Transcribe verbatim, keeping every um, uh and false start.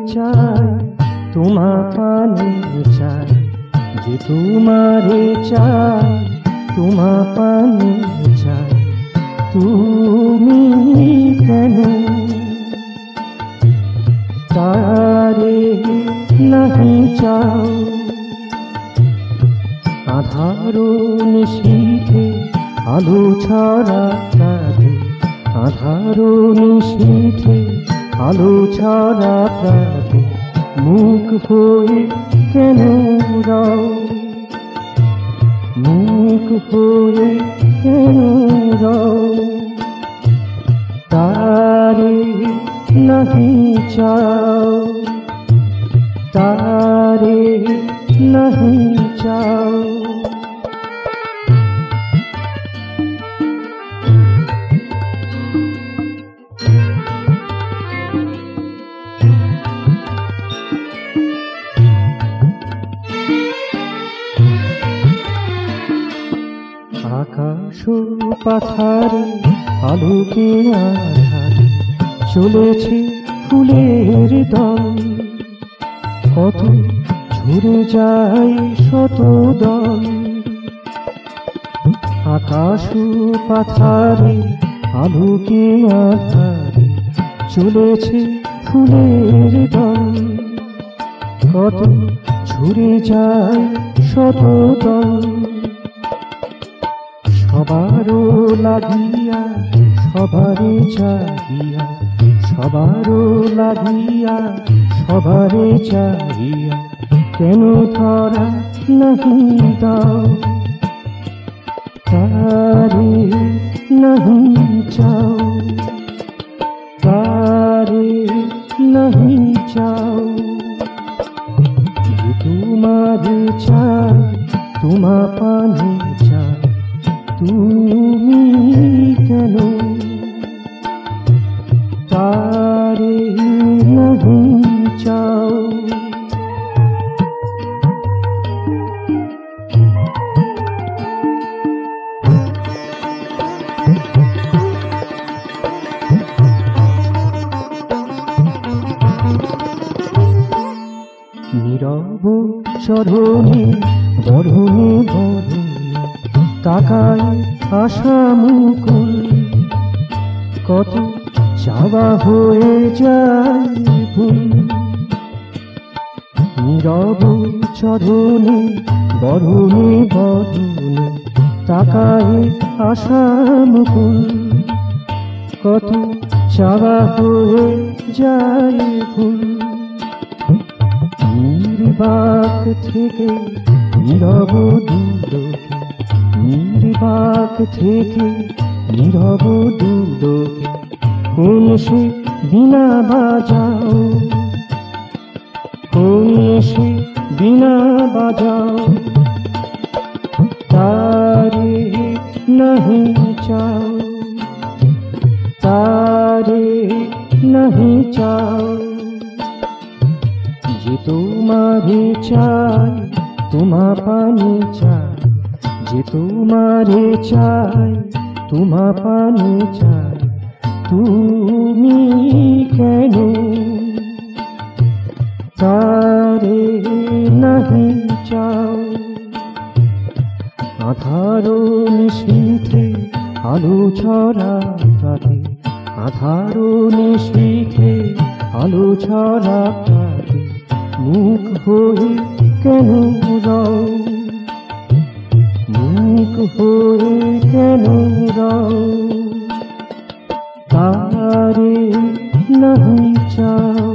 চাই তোমা পানে চাই, যে তোমারে চাই তোমা পানে চাই, তুমি কেন তারে নাহি চাও। আধারো নিশীথে আলো ছাড়া প্রাতে, আধারো নিশীথে আলো ছাড়া প্রাতে, মুখ হয়ে কেন রাও, মুখ হয়ে কেন রাও। তারে নাহি চাও, তারে নাহি চাও। আকাশ পাথারে আলোকে আধারে চলেছে ফুলের দল, কত ঝরে যায় শত দল। আকাশ পাথারে আলোকে আধারে চলেছে ফুলের দল, কত ঝরে যায় শত দল। সবারও লাগিয়া সবারে চাহিয়া, সবারও লাগিয়া সবারে চাহিয়া, কেন ধরা নাহি দাও, তারে নাহি চাও, তারে নাহি চাও। যে তোমারে চাই তোমা পানে চাই, তুমি কেন তারে নাহি চাও। নীরব চরণে বরণে বরণে তাকায় আশা মুকুল, কত চাওয়া হয়ে যায় ভুল। নীরব চরণে বরণে বরণে তাকায় আশা মুকুল, কত চাওয়া হয়ে যায় ভুল। নির্বাক থেকে নীরব দুলোকে, নির্বাক থেকে নীরব দুলোকে, কোন সে বীণা বাজাও, কোন সে বীণা বাজাও। তারে নাহি চাও, তারে নাহি চাও। যে তোমারে চাই তোমা পানে চাই, যে তোমারে চাই তোমা পানে চাই, তুমি কেন তারে নাহি চাও। আধারো নিশীথে আলো ছড়া প্রাতে, আধারো নিশীথে আলো ছড়া প্রাতে, মুখ হয়ে কেন রাও, মুখ হয়ে কেন রাও। তারে নাহি চাও।